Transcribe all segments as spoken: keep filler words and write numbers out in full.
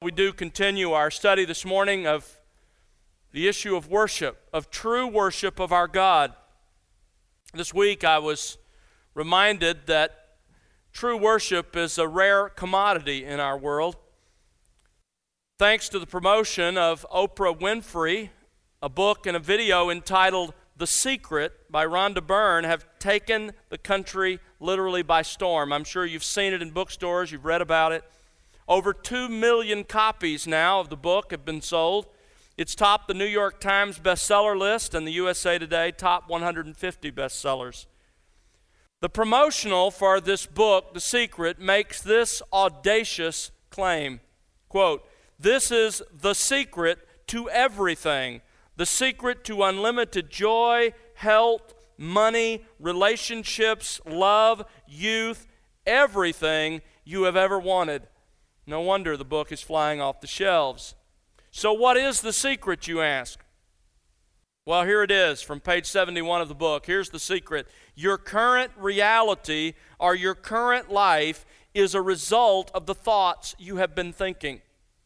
we do continue our study this morning of the issue of worship, of true worship of our God. This week I was reminded that true worship is a rare commodity in our world. Thanks to the promotion of Oprah Winfrey, a book and a video entitled The Secret by Rhonda Byrne have taken the country literally by storm. I'm sure you've seen it in bookstores, you've read about it. Over two million copies now of the book have been sold. It's topped the New York Times bestseller list and the U S A Today top one hundred fifty bestsellers. The promotional for this book, The Secret, makes this audacious claim. Quote, "This is the secret to everything. The secret to unlimited joy, health, money, relationships, love, youth, everything you have ever wanted." No wonder the book is flying off the shelves. So what is the secret, you ask? Well, here it is from page seventy-one of the book. Here's the secret. Your current reality or your current life is a result of the thoughts you have been thinking.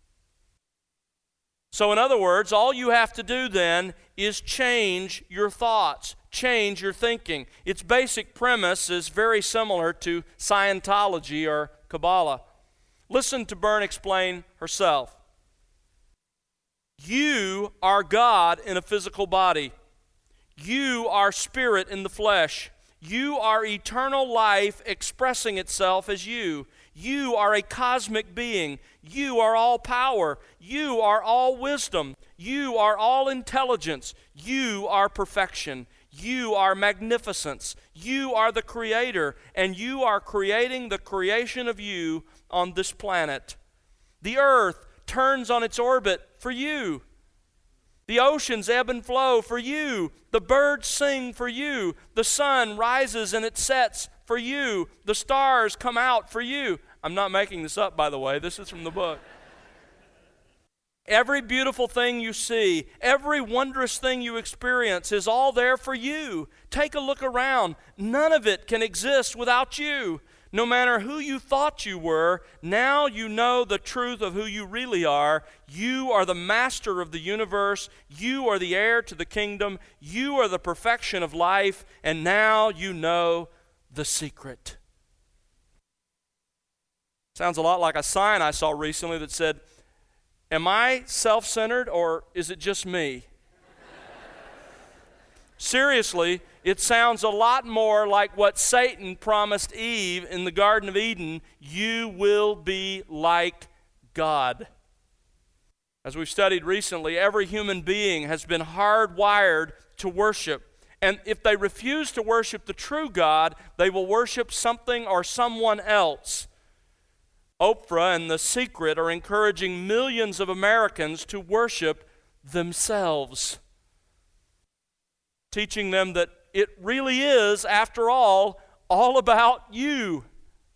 So in other words, all you have to do then is change your thoughts, change your thinking. Its basic premise is very similar to Scientology or Kabbalah. Listen to Byrne explain herself. You are God in a physical body. You are spirit in the flesh. You are eternal life expressing itself as you. You are a cosmic being. You are all power. You are all wisdom. You are all intelligence. You are perfection. You are magnificence. You are the creator, and you are creating the creation of you on this planet. The earth turns on its orbit for you. The oceans ebb and flow for you. The birds sing for you. The sun rises and it sets for you. The stars come out for you. I'm not making this up, by the way. This is from the book. Every beautiful thing you see, every wondrous thing you experience is all there for you. Take a look around. None of it can exist without you. No matter who you thought you were, now you know the truth of who you really are. You are the master of the universe. You are the heir to the kingdom. You are the perfection of life. And now you know the secret. Sounds a lot like a sign I saw recently that said, "Am I self-centered or is it just me?" Seriously, it sounds a lot more like what Satan promised Eve in the Garden of Eden. You will be like God. As we've studied recently, every human being has been hardwired to worship. And if they refuse to worship the true God, they will worship something or someone else. Oprah and The Secret are encouraging millions of Americans to worship themselves, teaching them that it really is, after all, all about you.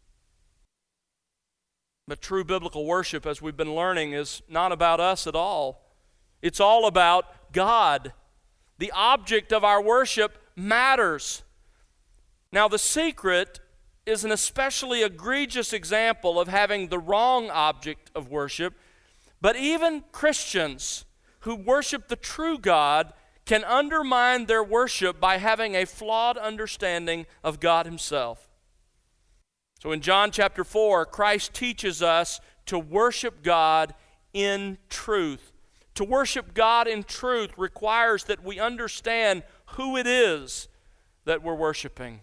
But true biblical worship, as we've been learning, is not about us at all. It's all about God. The object of our worship matters. Now, The Secret is an especially egregious example of having the wrong object of worship, but even Christians who worship the true God can undermine their worship by having a flawed understanding of God Himself. So in John chapter four, Christ teaches us to worship God in truth. To worship God in truth requires that we understand who it is that we're worshiping.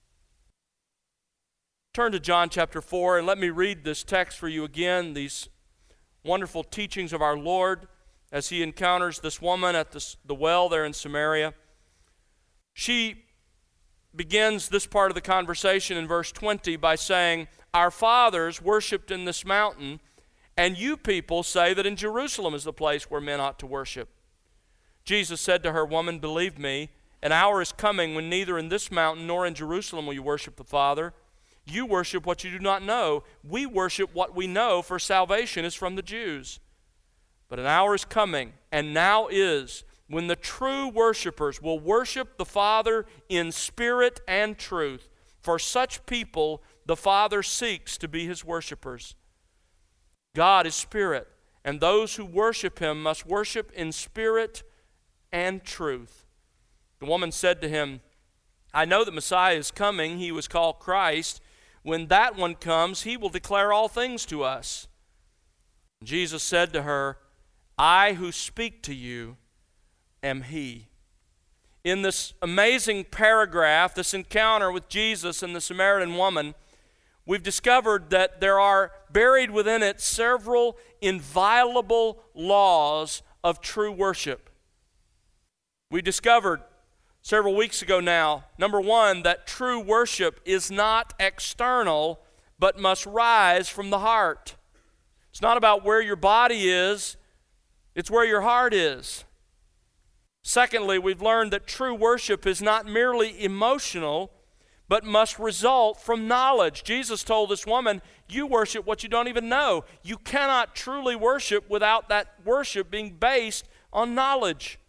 Turn to John chapter four and let me read this text for you again, these wonderful teachings of our Lord as He encounters this woman at the, the well there in Samaria. She begins this part of the conversation in verse twenty by saying, "Our fathers worshipped in this mountain, and you people say that in Jerusalem is the place where men ought to worship." Jesus said to her, "Woman, believe me, an hour is coming when neither in this mountain nor in Jerusalem will you worship the Father. You worship what you do not know. We worship what we know, for salvation is from the Jews. But an hour is coming, and now is, when the true worshipers will worship the Father in spirit and truth. For such people the Father seeks to be His worshipers. God is spirit, and those who worship him must worship in spirit and truth." The woman said to him, "I know that Messiah is coming. He was called Christ. When that one comes, he will declare all things to us." Jesus said to her, "I who speak to you am he." In this amazing paragraph, this encounter with Jesus and the Samaritan woman, we've discovered that there are buried within it several inviolable laws of true worship. We discovered several weeks ago now, number one, that true worship is not external, but must rise from the heart. It's not about where your body is, it's where your heart is. Secondly, we've learned that true worship is not merely emotional, but must result from knowledge. Jesus told this woman, "You worship what you don't even know." You cannot truly worship without that worship being based on knowledge.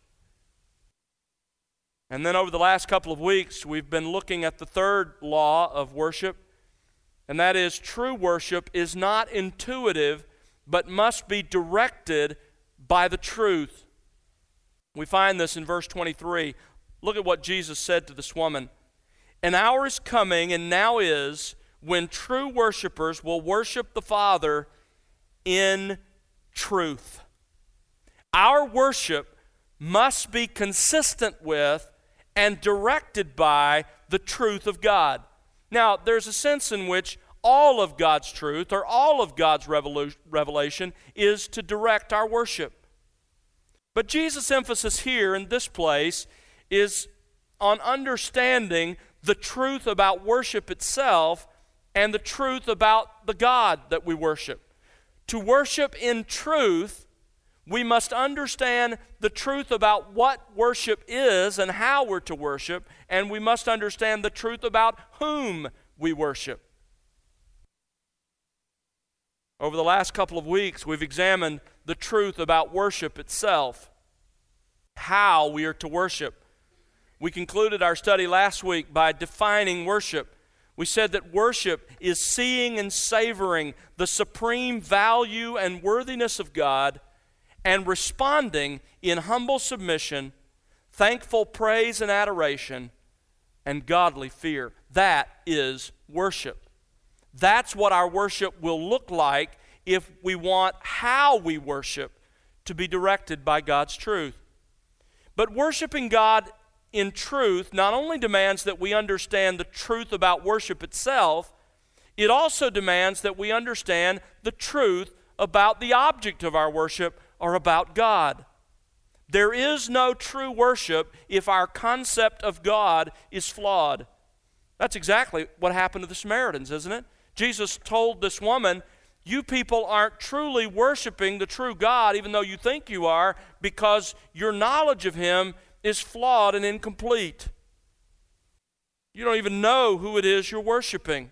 And then over the last couple of weeks, we've been looking at the third law of worship, and that is true worship is not intuitive, but must be directed by the truth. We find this in verse twenty-three. Look at what Jesus said to this woman. "An hour is coming, and now is, when true worshipers will worship the Father in truth." Our worship must be consistent with and directed by the truth of God. Now, there's a sense in which all of God's truth or all of God's revelation is to direct our worship. But Jesus' emphasis here in this place is on understanding the truth about worship itself and the truth about the God that we worship. To worship in truth, we must understand the truth about what worship is and how we're to worship, and we must understand the truth about whom we worship. Over the last couple of weeks, we've examined the truth about worship itself, how we are to worship. We concluded our study last week by defining worship. We said that worship is seeing and savoring the supreme value and worthiness of God and responding in humble submission, thankful praise and adoration, and godly fear. That is worship. That's what our worship will look like if we want how we worship to be directed by God's truth. But worshiping God in truth not only demands that we understand the truth about worship itself, it also demands that we understand the truth about the object of our worship or about God. There is no true worship if our concept of God is flawed. That's exactly what happened to the Samaritans, isn't it? Jesus told this woman, "You people aren't truly worshiping the true God, even though you think you are, because your knowledge of Him is flawed and incomplete. You don't even know who it is you're worshiping."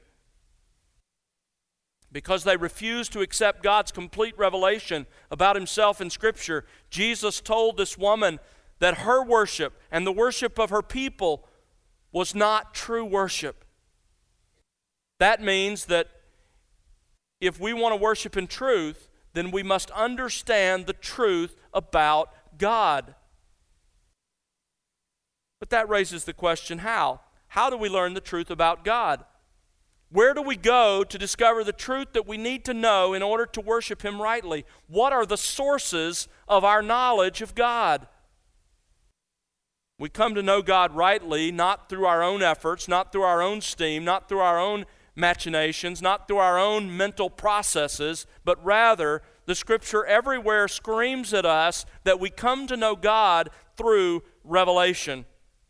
Because they refused to accept God's complete revelation about Himself in Scripture, Jesus told this woman that her worship and the worship of her people was not true worship. That means that if we want to worship in truth, then we must understand the truth about God. But that raises the question, how? How do we learn the truth about God? Where do we go to discover the truth that we need to know in order to worship Him rightly? What are the sources of our knowledge of God? We come to know God rightly not through our own efforts, not through our own steam, not through our own machinations, not through our own mental processes, but rather the Scripture everywhere screams at us that we come to know God through revelation.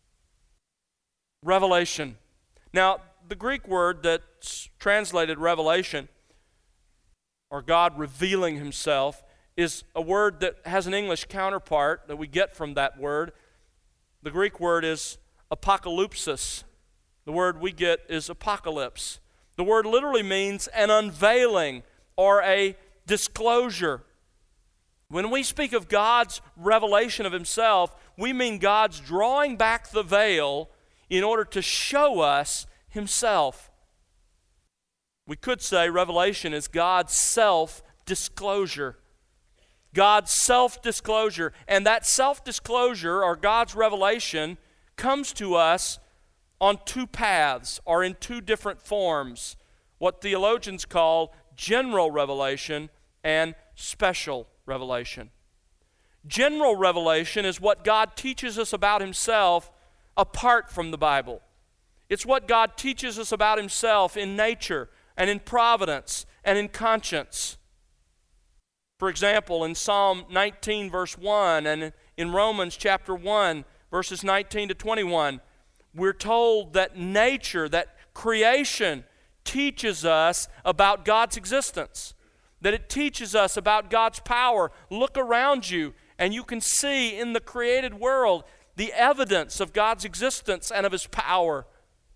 Revelation. Now, the Greek word that's translated revelation, or God revealing Himself, is a word that has an English counterpart that we get from that word. The Greek word is apocalypsis. The word we get is apocalypse. The word literally means an unveiling or a disclosure. When we speak of God's revelation of Himself, we mean God's drawing back the veil in order to show us Himself. We could say revelation is God's self-disclosure. God's self-disclosure. And that self-disclosure, or God's revelation, comes to us on two paths, or in two different forms, what theologians call general revelation and special revelation. General revelation is what God teaches us about himself apart from the Bible. It's what God teaches us about himself in nature and in providence and in conscience. For example, in Psalm nineteen, verse one, and in Romans chapter one, verses nineteen to twenty-one, we're told that nature, that creation, teaches us about God's existence, that it teaches us about God's power. Look around you, and you can see in the created world the evidence of God's existence and of his power.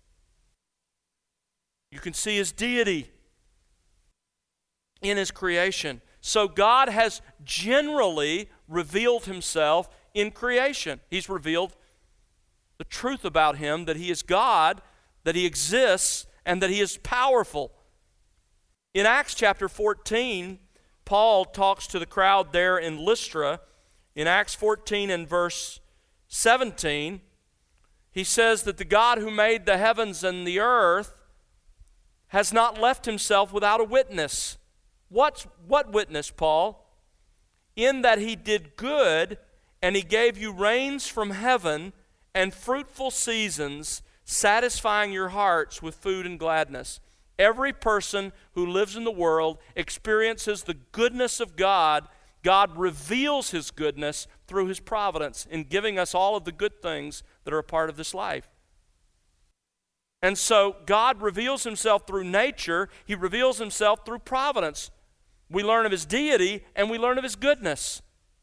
You can see his deity in his creation. So God has generally revealed himself in creation. He's revealed the truth about him, that he is God, that he exists, and that he is powerful. In Acts chapter fourteen, Paul talks to the crowd there in Lystra. In Acts fourteen and verse seventeen, he says that the God who made the heavens and the earth has not left himself without a witness. What's, what witness, Paul? In that he did good, and he gave you rains from heaven and fruitful seasons, satisfying your hearts with food and gladness. Every person who lives in the world experiences the goodness of God. God reveals his goodness through his providence in giving us all of the good things that are a part of this life. And so God reveals himself through nature. He reveals himself through providence. We learn of his deity and we learn of his goodness.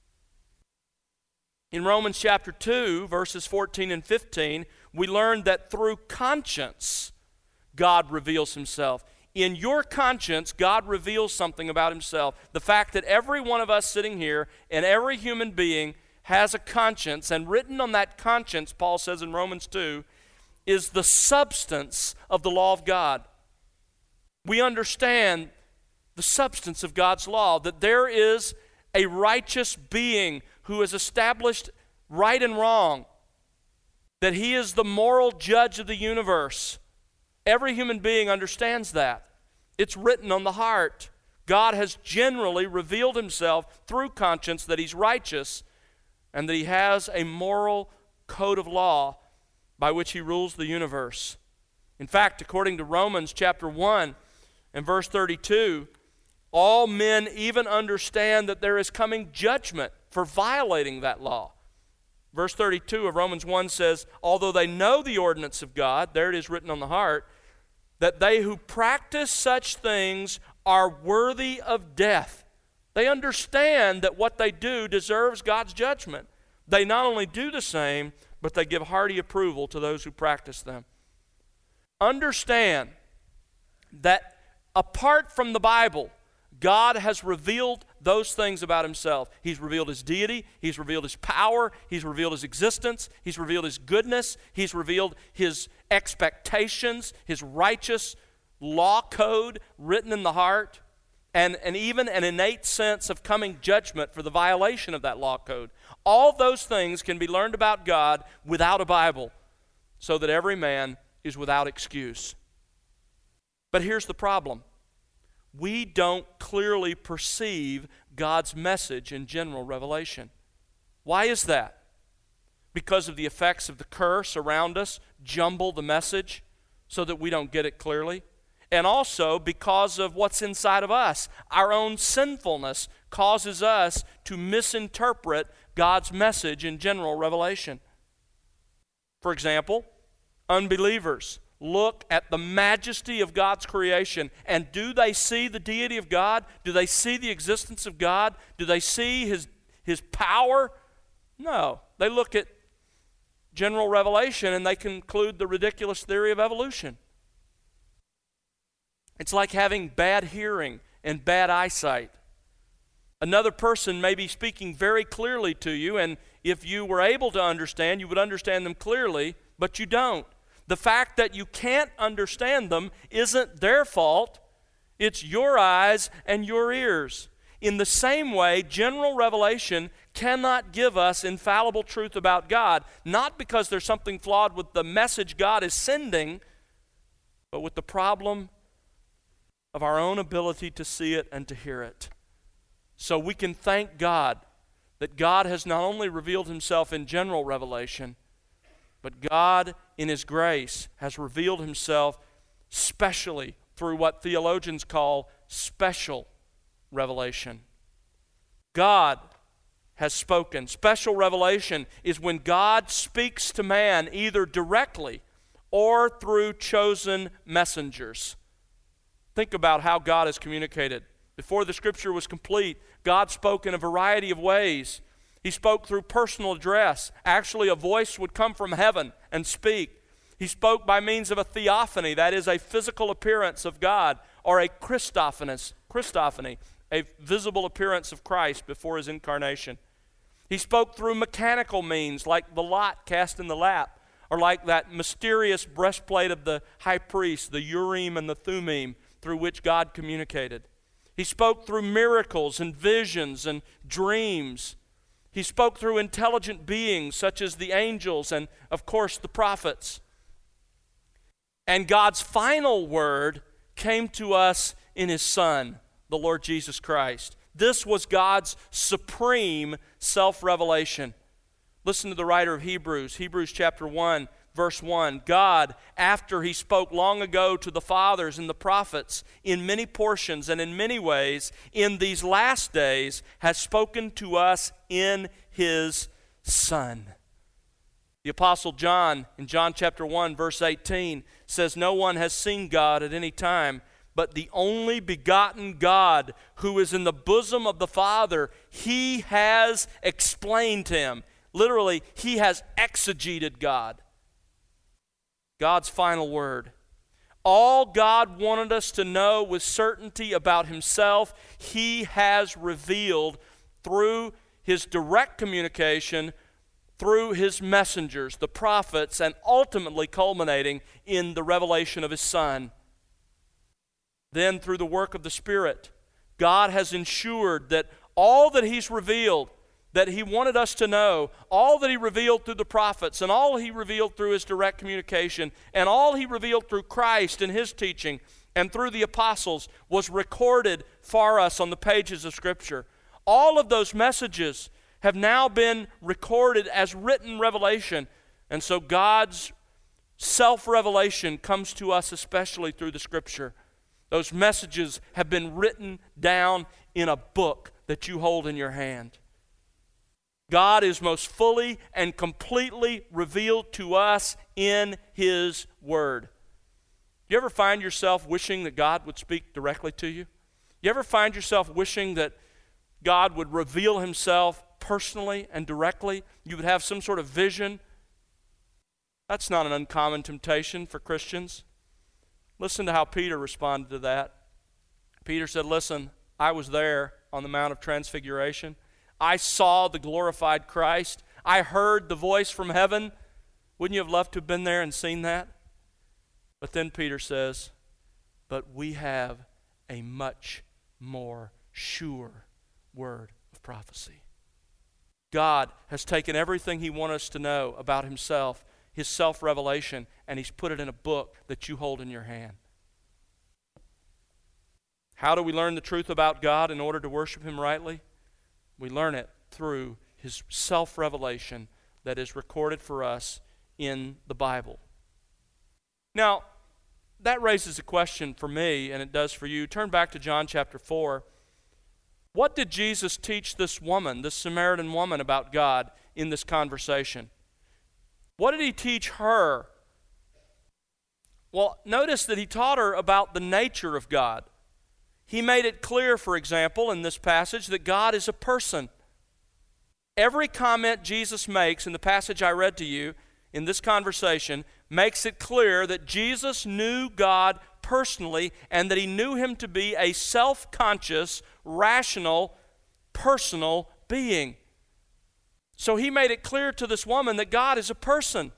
In Romans chapter two, verses fourteen and fifteen, we learn that through conscience, God reveals himself. In your conscience, God reveals something about himself. The fact that every one of us sitting here and every human being has a conscience, and written on that conscience, Paul says in Romans two, is the substance of the law of God. We understand the substance of God's law, that there is a righteous being who has established right and wrong, that he is the moral judge of the universe. Every human being understands that. It's written on the heart. God has generally revealed himself through conscience that he's righteous and that he has a moral code of law by which he rules the universe. In fact, according to Romans chapter one and verse thirty-two, all men even understand that there is coming judgment for violating that law. Verse thirty-two of Romans one says, although they know the ordinance of God, there it is written on the heart, that they who practice such things are worthy of death. They understand that what they do deserves God's judgment. They not only do the same, but they give hearty approval to those who practice them. Understand that apart from the Bible, God has revealed those things about himself. He's revealed his deity, he's revealed his power, he's revealed his existence, he's revealed his goodness, he's revealed his expectations, his righteous law code written in the heart, and, and even an innate sense of coming judgment for the violation of that law code. All those things can be learned about God without a Bible, so that every man is without excuse. But here's the problem. We don't clearly perceive God's message in general revelation. Why is that? Because of the effects of the curse around us jumble the message so that we don't get it clearly? And also because of what's inside of us. Our own sinfulness causes us to misinterpret God's message in general revelation. For example, unbelievers look at the majesty of God's creation, and do they see the deity of God? Do they see the existence of God? Do they see his, his power? No. They look at general revelation and they conclude the ridiculous theory of evolution. It's like having bad hearing and bad eyesight. Another person may be speaking very clearly to you, and if you were able to understand, you would understand them clearly, but you don't. The fact that you can't understand them isn't their fault. It's your eyes and your ears. In the same way, general revelation cannot give us infallible truth about God, not because there's something flawed with the message God is sending, but with the problem of our own ability to see it and to hear it. So we can thank God that God has not only revealed himself in general revelation, but God in his grace has revealed himself specially through what theologians call special revelation. God has spoken. Special revelation is when God speaks to man either directly or through chosen messengers. Think about how God has communicated. Before the Scripture was complete, God spoke in a variety of ways. He spoke through personal address. Actually, a voice would come from heaven and speak. He spoke by means of a theophany, that is, a physical appearance of God, or a Christophany, Christophany, a visible appearance of Christ before his incarnation. He spoke through mechanical means, like the lot cast in the lap, or like that mysterious breastplate of the high priest, the Urim and the Thummim, through which God communicated. He spoke through miracles and visions and dreams. He spoke through intelligent beings such as the angels and, of course, the prophets. And God's final word came to us in his Son, the Lord Jesus Christ. This was God's supreme self-revelation. Listen to the writer of Hebrews, Hebrews chapter one, verse one. God, after he spoke long ago to the fathers and the prophets in many portions and in many ways, in these last days has spoken to us in his Son. The Apostle John, in John chapter one, verse eighteen, says, "No one has seen God at any time, but the only begotten God who is in the bosom of the Father, he has explained him." Literally, he has exegeted God. God's final word. All God wanted us to know with certainty about himself, he has revealed through his direct communication, through his messengers, the prophets, and ultimately culminating in the revelation of his Son. Then through the work of the Spirit, God has ensured that all that he's revealed, that he wanted us to know, all that he revealed through the prophets, and all he revealed through his direct communication, and all he revealed through Christ and his teaching, and through the apostles, was recorded for us on the pages of Scripture. All of those messages have now been recorded as written revelation, and so God's self-revelation comes to us especially through the Scripture. Those messages have been written down in a book that you hold in your hand. God is most fully and completely revealed to us in his Word. You ever find yourself wishing that God would speak directly to you? You ever find yourself wishing that God would reveal himself personally and directly? You would have some sort of vision? That's not an uncommon temptation for Christians. Listen to how Peter responded to that. Peter said, "Listen, I was there on the Mount of Transfiguration. I saw the glorified Christ. I heard the voice from heaven." Wouldn't you have loved to have been there and seen that? But then Peter says, "But we have a much more sure word of prophecy." God has taken everything he wants us to know about himself, his self-revelation, and he's put it in a book that you hold in your hand. How do we learn the truth about God in order to worship him rightly? We learn it through his self-revelation that is recorded for us in the Bible. Now, that raises a question for me, and it does for you. Turn back to John chapter four. What did Jesus teach this woman, this Samaritan woman, about God in this conversation? What did he teach her? Well, notice that he taught her about the nature of God. He made it clear, for example, in this passage, that God is a person. Every comment Jesus makes in the passage I read to you in this conversation makes it clear that Jesus knew God personally and that he knew him to be a self-conscious, rational, personal being. So he made it clear to this woman that God is a person.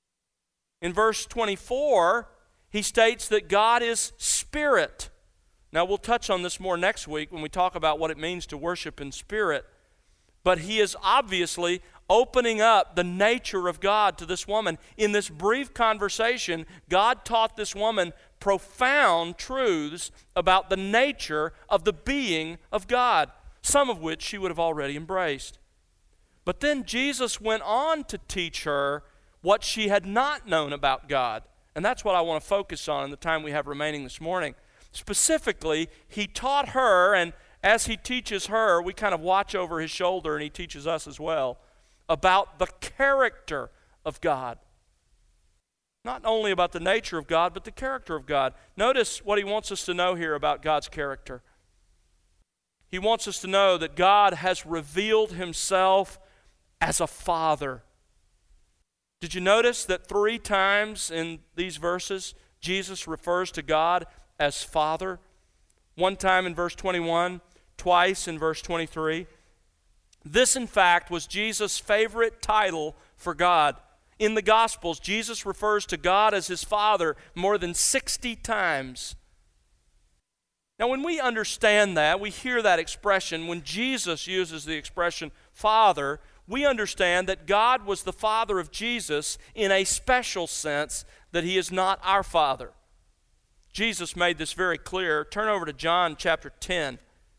In verse twenty-four, he states that God is spirit. Now, we'll touch on this more next week when we talk about what it means to worship in spirit. But he is obviously opening up the nature of God to this woman. In this brief conversation, God taught this woman profound truths about the nature of the being of God, some of which she would have already embraced. But then Jesus went on to teach her what she had not known about God. And that's what I want to focus on in the time we have remaining this morning. Specifically, he taught her, and as he teaches her, we kind of watch over his shoulder, and he teaches us as well, about the character of God. Not only about the nature of God, but the character of God. Notice what he wants us to know here about God's character. He wants us to know that God has revealed himself as a father. Did you notice that three times in these verses, Jesus refers to God as Father? One time in verse twenty-one, twice in verse twenty-three. This, in fact, was Jesus' favorite title for God. In the Gospels, Jesus refers to God as his Father more than sixty times. Now, when we understand that, we hear that expression, when Jesus uses the expression Father, we understand that God was the Father of Jesus in a special sense, that he is not our Father. Jesus made this very clear. Turn over to John chapter ten.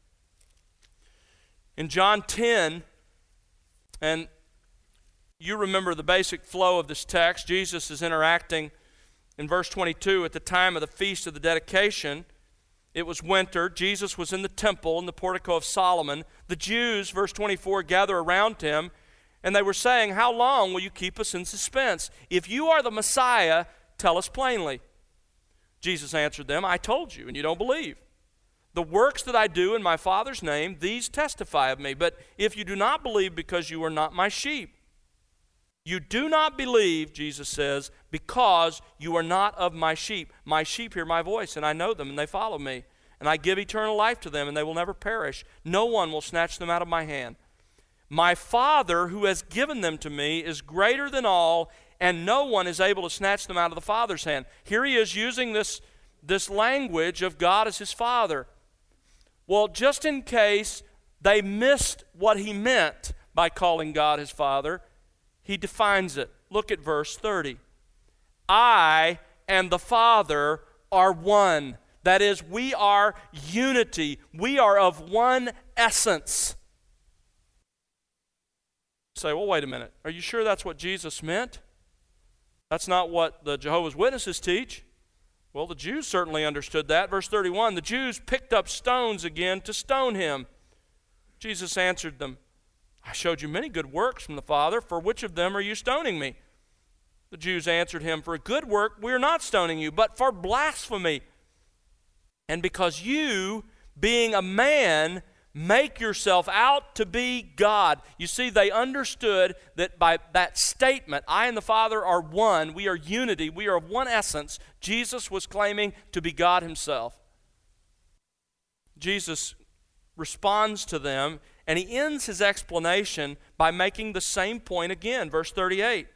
In John ten, and you remember the basic flow of this text, Jesus is interacting in verse twenty-two at the time of the Feast of the Dedication. It was winter. Jesus was in the temple in the portico of Solomon. The Jews, verse twenty-four, gather around him, and they were saying, "How long will you keep us in suspense? If you are the Messiah, tell us plainly." Jesus answered them, "I told you, and you don't believe. The works that I do in my Father's name, these testify of me. But if you do not believe because you are not my sheep. You do not believe," Jesus says, "because you are not of my sheep. My sheep hear my voice, and I know them, and they follow me. And I give eternal life to them, and they will never perish. No one will snatch them out of my hand. My Father, who has given them to me, is greater than all, and no one is able to snatch them out of the Father's hand." Here he is using this, this language of God as his Father. Well, just in case they missed what he meant by calling God his Father, he defines it. Look at verse thirty. I and the Father are one. That is, we are unity. We are of one essence. Say, well, wait a minute. Are you sure that's what Jesus meant? That's not what the Jehovah's Witnesses teach. Well, the Jews certainly understood that. Verse thirty-one, the Jews picked up stones again to stone him. Jesus answered them, "I showed you many good works from the Father. For which of them are you stoning me?" The Jews answered him, "For a good work we are not stoning you, but for blasphemy. And because you, being a man, make yourself out to be God." You see, they understood that by that statement, I and the Father are one, we are unity, we are of one essence, Jesus was claiming to be God himself. Jesus responds to them, and he ends his explanation by making the same point again, verse thirty-eight.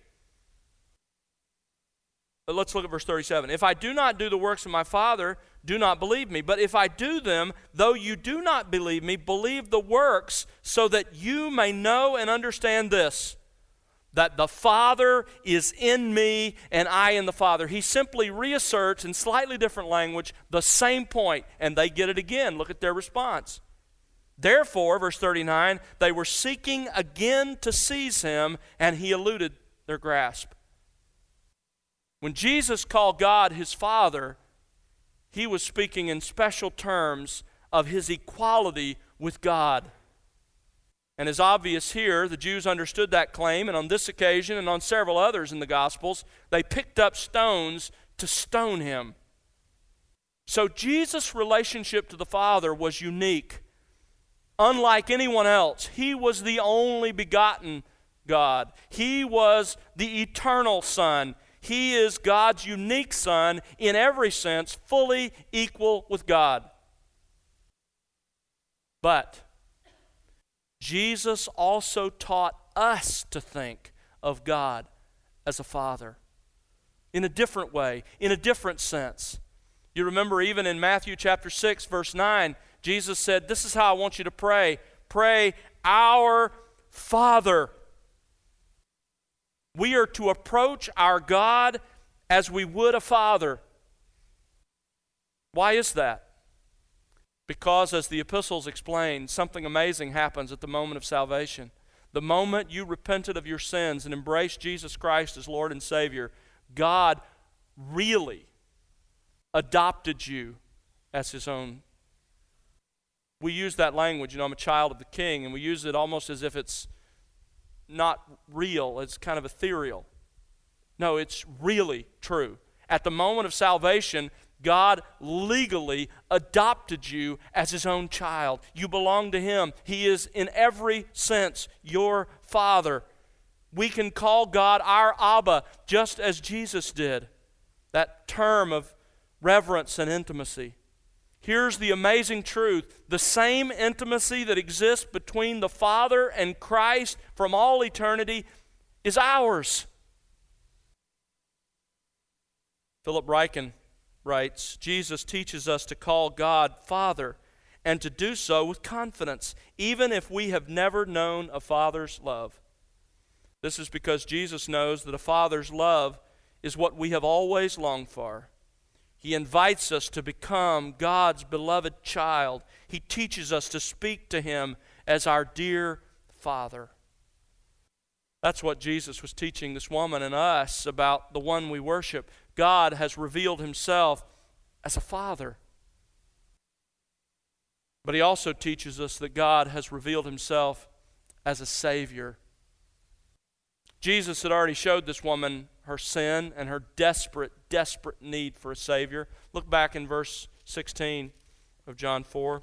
But let's look at verse thirty-seven. If I do not do the works of my Father, do not believe me. But if I do them, though you do not believe me, believe the works, so that you may know and understand this, that the Father is in me and I in the Father. He simply reasserts in slightly different language the same point, and they get it again. Look at their response. Therefore, verse thirty-nine, they were seeking again to seize him, and he eluded their grasp. When Jesus called God his Father, he was speaking in special terms of his equality with God. And as obvious here, the Jews understood that claim, and on this occasion and on several others in the Gospels, they picked up stones to stone him. So Jesus' relationship to the Father was unique. Unlike anyone else, he was the only begotten God. He was the eternal Son. He is God's unique Son in every sense, fully equal with God. But Jesus also taught us to think of God as a Father in a different way, in a different sense. You remember even in Matthew chapter six, verse nine, Jesus said, this is how I want you to pray. Pray, our Father. We are to approach our God as we would a father. Why is that? Because, as the epistles explain, something amazing happens at the moment of salvation. The moment you repented of your sins and embraced Jesus Christ as Lord and Savior, God really adopted you as His own. We use that language, you know, I'm a child of the King, and we use it almost as if it's not real, it's kind of ethereal. No, it's really true. At the moment of salvation, God legally adopted you as His own child. You belong to Him. He is in every sense your Father. We can call God our Abba just as Jesus did. That term of reverence and intimacy. Here's the amazing truth. The same intimacy that exists between the Father and Christ from all eternity is ours. Philip Ryken writes, Jesus teaches us to call God Father and to do so with confidence, even if we have never known a father's love. This is because Jesus knows that a father's love is what we have always longed for. He invites us to become God's beloved child. He teaches us to speak to Him as our dear Father. That's what Jesus was teaching this woman and us about the one we worship. God has revealed Himself as a Father. But He also teaches us that God has revealed Himself as a Savior. Jesus had already showed this woman her sin and her desperate, desperate need for a Savior. Look back in verse sixteen of John four.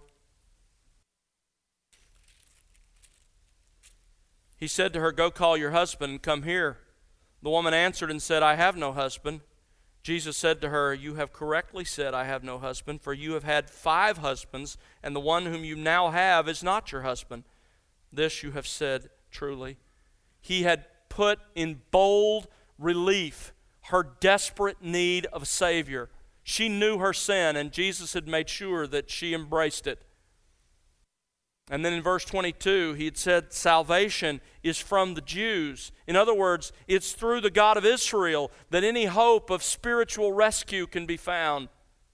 He said to her, go call your husband and come here. The woman answered and said, I have no husband. Jesus said to her, you have correctly said, I have no husband, for you have had five husbands, and the one whom you now have is not your husband. This you have said truly. He had put in bold relief her desperate need of a Savior. She knew her sin, and Jesus had made sure that she embraced it. And then in verse twenty-two, he had said salvation is from the Jews. In other words, it's through the God of Israel that any hope of spiritual rescue can be found.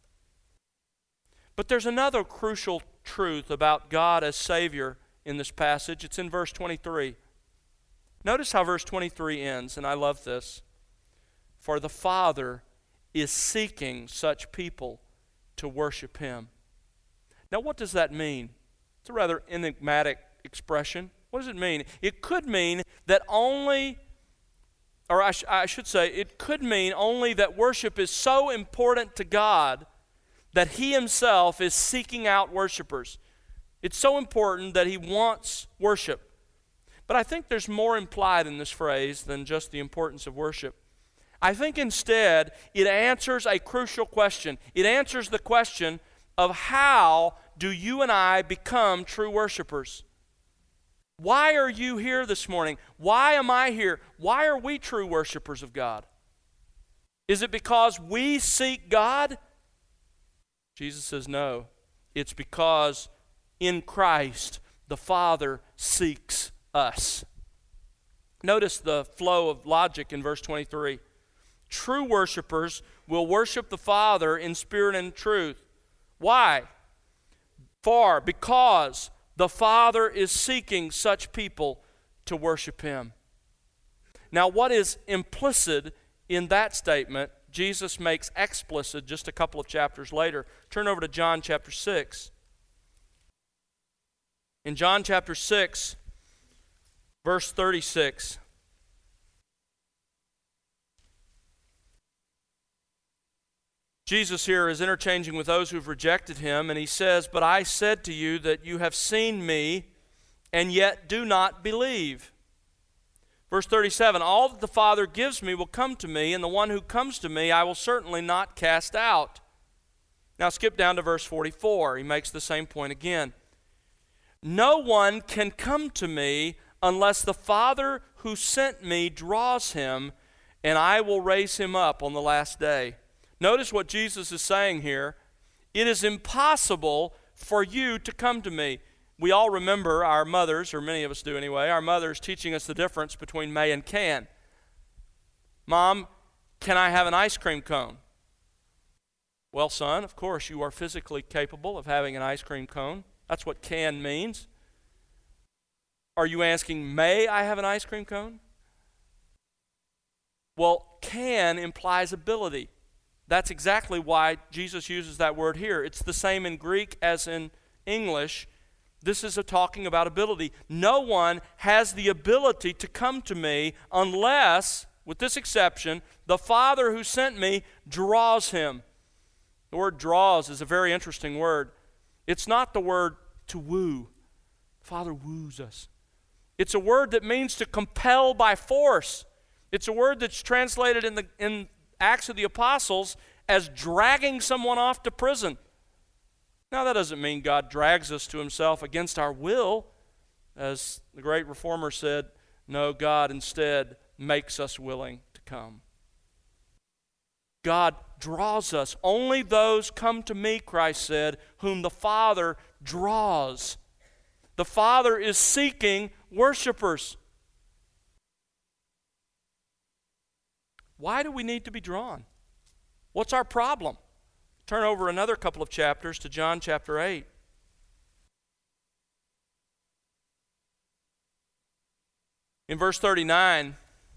But there's another crucial truth about God as Savior in this passage. It's in verse twenty-three. Notice how verse twenty-three ends, and I love this. For the Father is seeking such people to worship Him. Now, what does that mean? It's a rather enigmatic expression. What does it mean? It could mean that only, or I, sh- I should say, it could mean only that worship is so important to God that He Himself is seeking out worshipers. It's so important that He wants worship. But I think there's more implied in this phrase than just the importance of worship. I think instead it answers a crucial question. It answers the question of how do you and I become true worshipers? Why are you here this morning? Why am I here? Why are we true worshipers of God? Is it because we seek God? Jesus says no. It's because in Christ the Father seeks us. Notice the flow of logic in verse twenty-three. True worshipers will worship the Father in spirit and truth. Why? For, because the Father is seeking such people to worship Him. Now, what is implicit in that statement, Jesus makes explicit just a couple of chapters later. Turn over to John chapter six. In John chapter six, verse thirty-six. Jesus here is interchanging with those who've rejected Him, and He says, but I said to you that you have seen me, and yet do not believe. Verse thirty-seven, all that the Father gives me will come to me, and the one who comes to me I will certainly not cast out. Now skip down to verse forty-four. He makes the same point again. No one can come to me unless the Father who sent me draws him, and I will raise him up on the last day. Notice what Jesus is saying here. It is impossible for you to come to me. We all remember our mothers, or many of us do anyway, our mothers teaching us the difference between may and can. Mom, can I have an ice cream cone? Well, son, of course you are physically capable of having an ice cream cone. That's what can means. Are you asking, may I have an ice cream cone? Well, can implies ability. That's exactly why Jesus uses that word here. It's the same in Greek as in English. This is a talking about ability. No one has the ability to come to me unless, with this exception, the Father who sent me draws him. The word draws is a very interesting word. It's not the word to woo. Father woos us. It's a word that means to compel by force. It's a word that's translated in the in Acts of the Apostles as dragging someone off to prison. Now, that doesn't mean God drags us to himself against our will. As the great reformer said, no, God instead makes us willing to come. God draws us. Only those come to me, Christ said, whom the Father draws. The Father is seeking worshipers. Why do we need to be drawn? What's our problem? Turn over another couple of chapters to John chapter eight. In verse thirty-nine,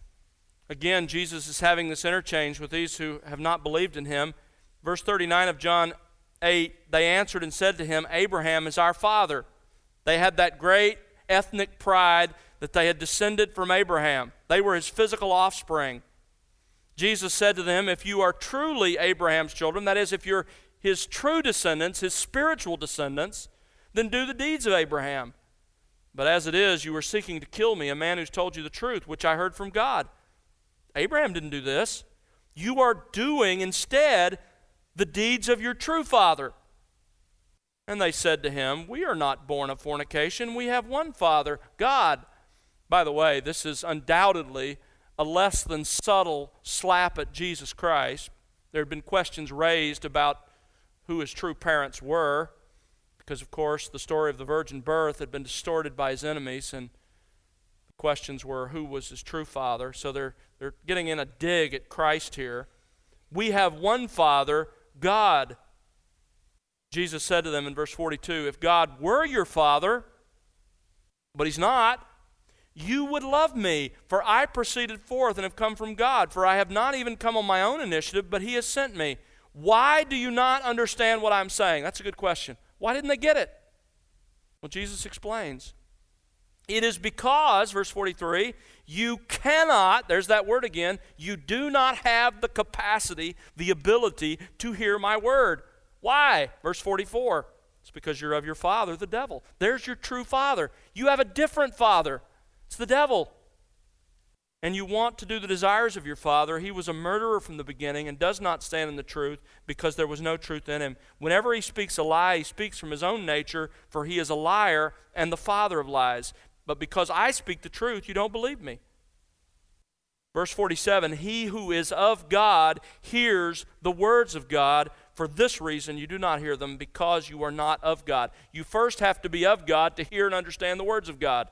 again, Jesus is having this interchange with these who have not believed in him. Verse thirty-nine of John eight, they answered and said to him, Abraham is our father. They had that great ethnic pride that they had descended from Abraham. They were his physical offspring. Jesus said to them, if you are truly Abraham's children, that is, if you're his true descendants, his spiritual descendants, then do the deeds of Abraham. But as it is, you are seeking to kill me, a man who's told you the truth, which I heard from God. Abraham didn't do this. You are doing instead the deeds of your true father. And they said to him, we are not born of fornication. We have one Father, God. By the way, this is undoubtedly a less than subtle slap at Jesus Christ. There had been questions raised about who his true parents were, because, of course, the story of the virgin birth had been distorted by his enemies, and the questions were who was his true father. So they're, they're getting in a dig at Christ here. We have one Father, God. Jesus said to them in verse forty-two, if God were your Father, but he's not, you would love me, for I proceeded forth and have come from God. For I have not even come on my own initiative, but he has sent me. Why do you not understand what I'm saying? That's a good question. Why didn't they get it? Well, Jesus explains. It is because, verse forty-three, you cannot, there's that word again, you do not have the capacity, the ability to hear my word. Why? Verse forty-four, it's because you're of your father, the devil. There's your true father. You have a different father. It's the devil. And you want to do the desires of your father. He was a murderer from the beginning and does not stand in the truth because there was no truth in him. Whenever he speaks a lie, he speaks from his own nature, for he is a liar and the father of lies. But because I speak the truth, you don't believe me. Verse forty-seven, he who is of God hears the words of God. For this reason you do not hear them, because you are not of God. You first have to be of God to hear and understand the words of God.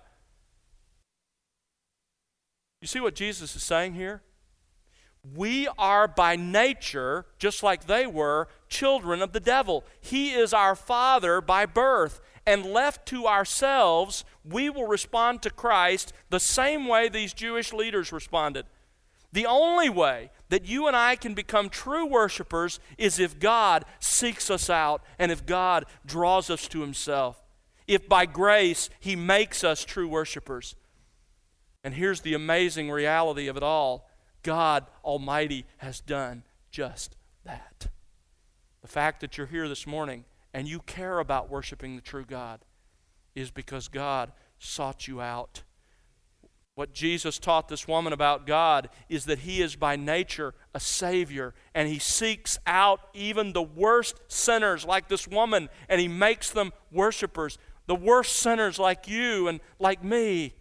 You see what Jesus is saying here? We are by nature, just like they were, children of the devil. He is our father by birth. And left to ourselves, we will respond to Christ the same way these Jewish leaders responded. The only way that you and I can become true worshipers is if God seeks us out and if God draws us to himself. If by grace he makes us true worshipers. And here's the amazing reality of it all. God Almighty has done just that. The fact that you're here this morning and you care about worshiping the true God is because God sought you out. What Jesus taught this woman about God is that he is by nature a Savior, and he seeks out even the worst sinners like this woman, and he makes them worshipers. The worst sinners like you and like me.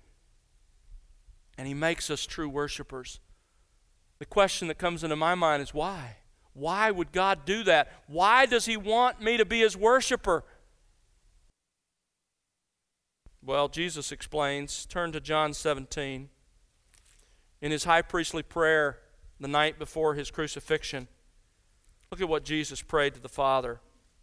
And he makes us true worshipers. The question that comes into my mind is why? Why would God do that? Why does He want me to be His worshiper? Well, Jesus explains. Turn to John seventeen. In His high priestly prayer the night before His crucifixion, look at what Jesus prayed to the Father.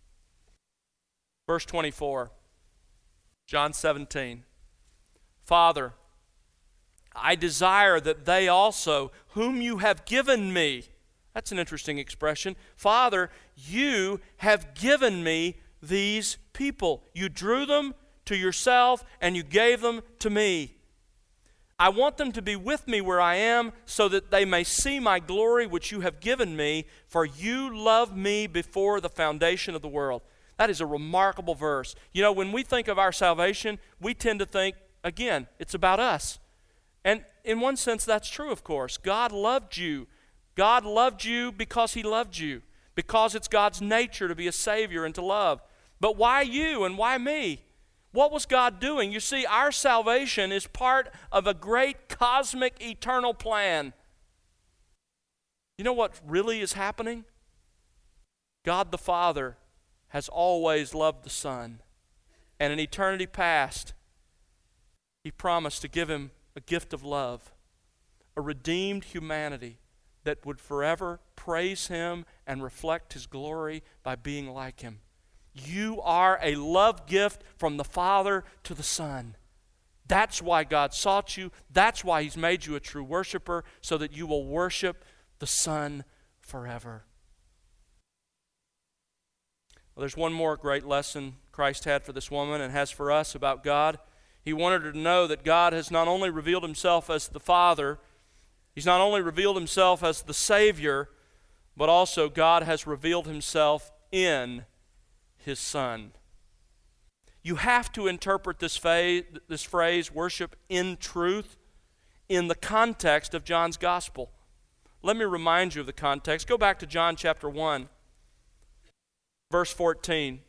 Verse twenty-four, John seventeen. Father, I desire that they also, whom you have given me. That's an interesting expression. Father, you have given me these people. You drew them to yourself and you gave them to me. I want them to be with me where I am so that they may see my glory which you have given me, for you loved me before the foundation of the world. That is a remarkable verse. You know, when we think of our salvation, we tend to think, again, it's about us. And in one sense, that's true, of course. God loved you. God loved you because He loved you, because it's God's nature to be a Savior and to love. But why you and why me? What was God doing? You see, our salvation is part of a great cosmic eternal plan. You know what really is happening? God the Father has always loved the Son. And in eternity past, He promised to give Him a gift of love, a redeemed humanity that would forever praise Him and reflect His glory by being like Him. You are a love gift from the Father to the Son. That's why God sought you. That's why He's made you a true worshiper, so that you will worship the Son forever. Well, there's one more great lesson Christ had for this woman and has for us about God. He wanted her to know that God has not only revealed Himself as the Father, He's not only revealed Himself as the Savior, but also God has revealed Himself in His Son. You have to interpret this phrase, this phrase, worship in truth, in the context of John's Gospel. Let me remind you of the context. Go back to John chapter one, verse fourteen.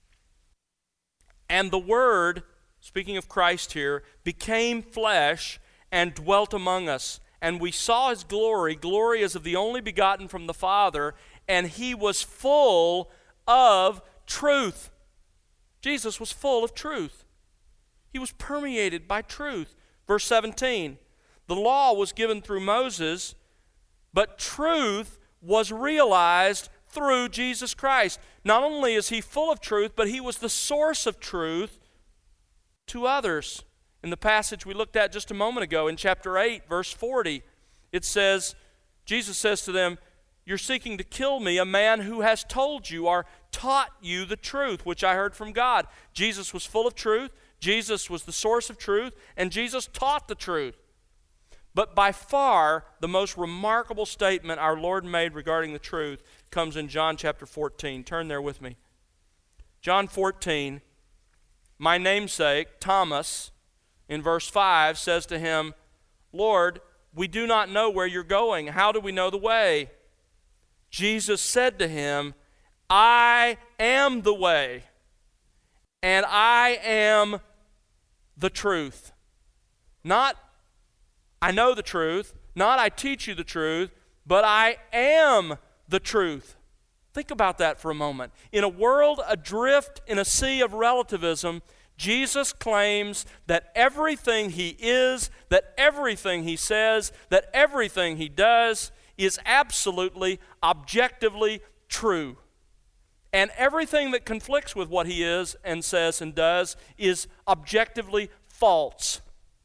And the Word, speaking of Christ here, became flesh and dwelt among us. And we saw His glory, glory as of the only begotten from the Father, and He was full of truth. Jesus was full of truth. He was permeated by truth. Verse seventeen, the law was given through Moses, but truth was realized through Jesus Christ. Not only is He full of truth, but He was the source of truth to others. In the passage we looked at just a moment ago, in chapter eight, verse forty, it says, Jesus says to them, you're seeking to kill me, a man who has told you or taught you the truth, which I heard from God. Jesus was full of truth. Jesus was the source of truth, and Jesus taught the truth. But by far, the most remarkable statement our Lord made regarding the truth comes in John chapter fourteen. Turn there with me. John fourteen, my namesake, Thomas, in verse five, says to Him, Lord, we do not know where you're going. How do we know the way? Jesus said to him, I am the way, and I am the truth. Not, I know the truth, not I teach you the truth, but I am the truth. Think about that for a moment. In a world adrift in a sea of relativism, Jesus claims that everything He is, that everything He says, that everything He does is absolutely, objectively true. And everything that conflicts with what He is and says and does is objectively false.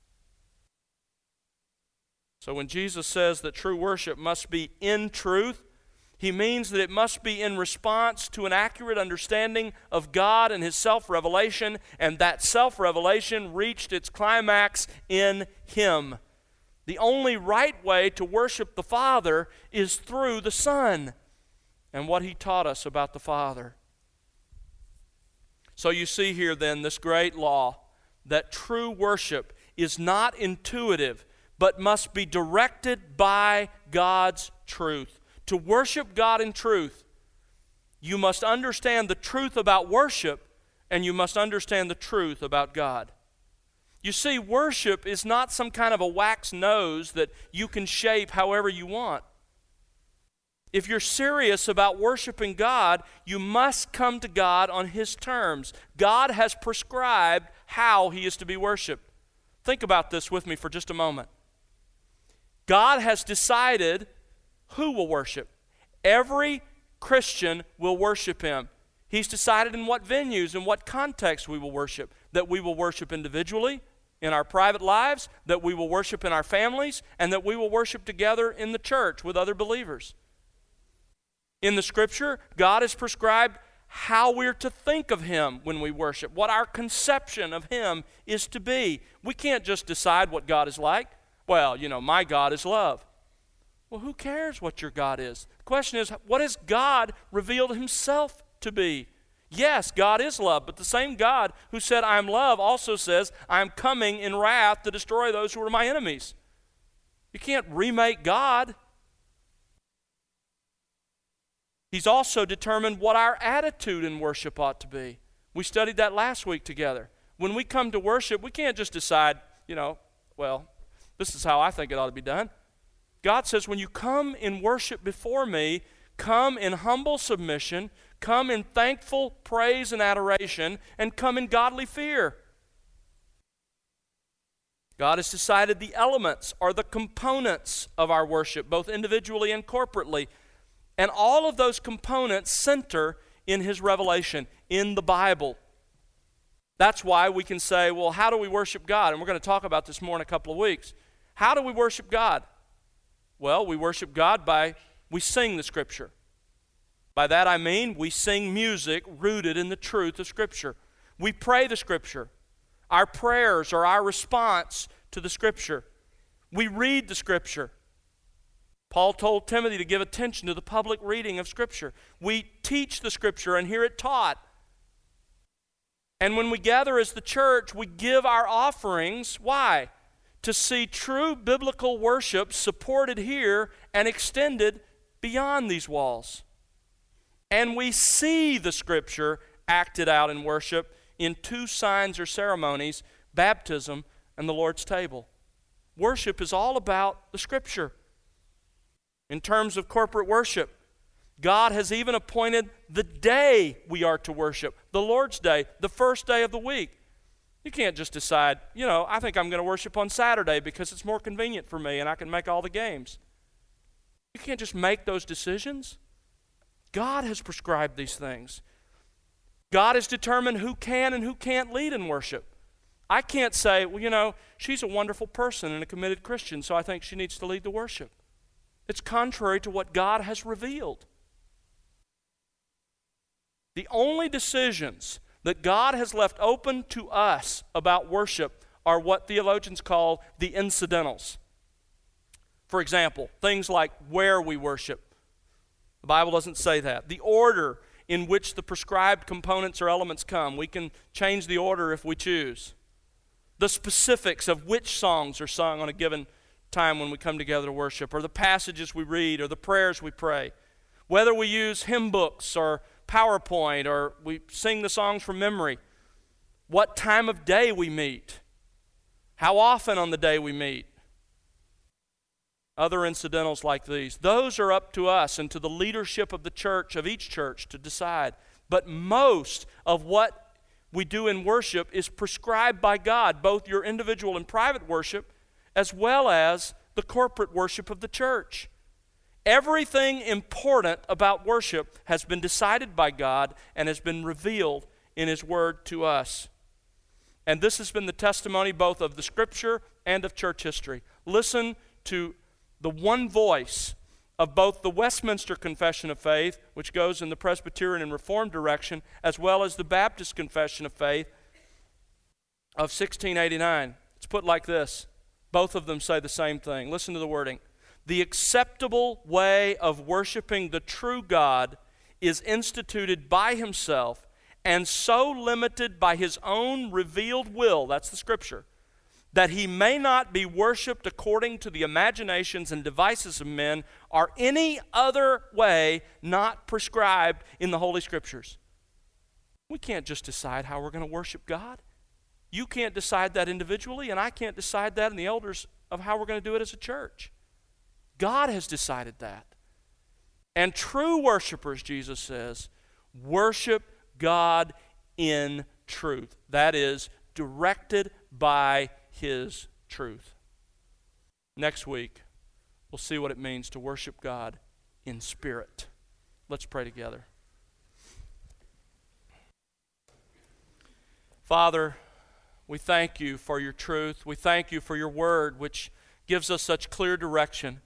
So when Jesus says that true worship must be in truth, He means that it must be in response to an accurate understanding of God and His self-revelation, and that self-revelation reached its climax in Him. The only right way to worship the Father is through the Son and what He taught us about the Father. So you see here then this great law that true worship is not intuitive, but must be directed by God's truth. To worship God in truth, you must understand the truth about worship, and you must understand the truth about God. You see, worship is not some kind of a wax nose that you can shape however you want. If you're serious about worshiping God, you must come to God on His terms. God has prescribed how He is to be worshiped. Think about this with me for just a moment. God has decided who will worship. Every Christian will worship Him. He's decided in what venues and what context we will worship. That we will worship individually in our private lives, that we will worship in our families, and that we will worship together in the church with other believers. In the Scripture, God has prescribed how we're to think of Him when we worship, what our conception of Him is to be. We can't just decide what God is like. Well, you know, my God is love. Well, who cares what your God is? The question is, what has God revealed Himself to be? Yes, God is love, but the same God who said, I am love, also says, I am coming in wrath to destroy those who are my enemies. You can't remake God. He's also determined what our attitude in worship ought to be. We studied that last week together. When we come to worship, we can't just decide, you know, well, this is how I think it ought to be done. God says, when you come in worship before me, come in humble submission, come in thankful praise and adoration, and come in godly fear. God has decided the elements or the components of our worship, both individually and corporately. And all of those components center in His revelation, in the Bible. That's why we can say, well, how do we worship God? And we're going to talk about this more in a couple of weeks. How do we worship God? Well, we worship God by, we sing the Scripture. By that I mean, we sing music rooted in the truth of Scripture. We pray the Scripture. Our prayers are our response to the Scripture. We read the Scripture. Paul told Timothy to give attention to the public reading of Scripture. We teach the Scripture and hear it taught. And when we gather as the church, we give our offerings. Why? To see true biblical worship supported here and extended beyond these walls. And we see the Scripture acted out in worship in two signs or ceremonies, baptism and the Lord's table. Worship is all about the Scripture. In terms of corporate worship, God has even appointed the day we are to worship, the Lord's Day, the first day of the week. You can't just decide, you know, I think I'm going to worship on Saturday because it's more convenient for me and I can make all the games. You can't just make those decisions. God has prescribed these things. God has determined who can and who can't lead in worship. I can't say, well, you know, she's a wonderful person and a committed Christian, so I think she needs to lead the worship. It's contrary to what God has revealed. The only decisions that God has left open to us about worship are what theologians call the incidentals. For example, things like where we worship. The Bible doesn't say that. The order in which the prescribed components or elements come. We can change the order if we choose. The specifics of which songs are sung on a given time when we come together to worship, or the passages we read, or the prayers we pray. Whether we use hymn books or PowerPoint, or we sing the songs from memory. What time of day we meet. How often on the day we meet. Other incidentals like these. Those are up to us and to the leadership of the church, of each church, to decide. But most of what we do in worship is prescribed by God, both your individual and private worship, as well as the corporate worship of the church. Everything important about worship has been decided by God and has been revealed in His Word to us. And this has been the testimony both of the Scripture and of church history. Listen to the one voice of both the Westminster Confession of Faith, which goes in the Presbyterian and Reformed direction, as well as the Baptist Confession of Faith of sixteen eighty-nine. It's put like this. Both of them say the same thing. Listen to the wording. The acceptable way of worshiping the true God is instituted by Himself and so limited by His own revealed will, that's the Scripture, that He may not be worshiped according to the imaginations and devices of men or any other way not prescribed in the Holy Scriptures. We can't just decide how we're going to worship God. You can't decide that individually, and I can't decide that in the elders of how we're going to do it as a church. God has decided that. And true worshipers, Jesus says, worship God in truth. That is, directed by His truth. Next week, we'll see what it means to worship God in spirit. Let's pray together. Father, we thank you for your truth. We thank you for your word, which gives us such clear direction.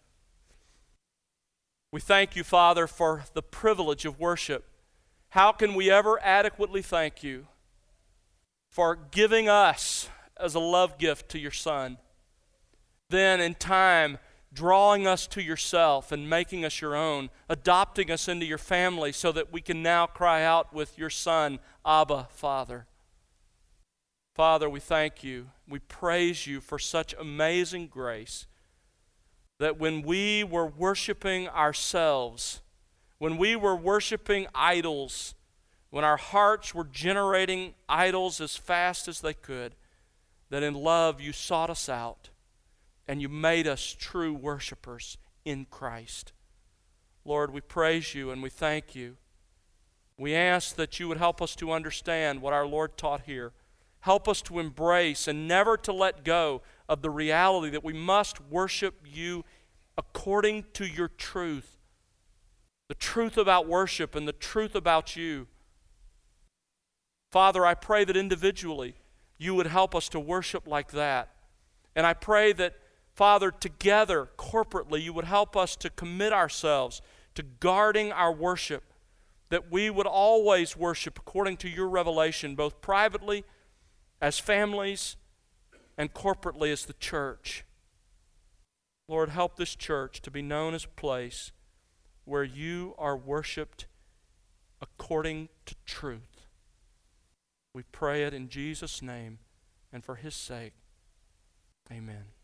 We thank you, Father, for the privilege of worship. How can we ever adequately thank you for giving us as a love gift to your Son, then in time drawing us to yourself and making us your own, adopting us into your family so that we can now cry out with your Son, Abba, Father. Father, we thank you. We praise you for such amazing grace that when we were worshiping ourselves, when we were worshiping idols, when our hearts were generating idols as fast as they could, that in love you sought us out and you made us true worshipers in Christ. Lord, we praise you and we thank you. We ask that you would help us to understand what our Lord taught here. Help us to embrace and never to let go of the reality that we must worship you according to your truth. The truth about worship and the truth about you. Father, I pray that individually you would help us to worship like that. And I pray that, Father, together, corporately, you would help us to commit ourselves to guarding our worship, that we would always worship according to your revelation, both privately, as families, and corporately as the church. Lord, help this church to be known as a place where you are worshiped according to truth. We pray it in Jesus' name and for his sake. Amen.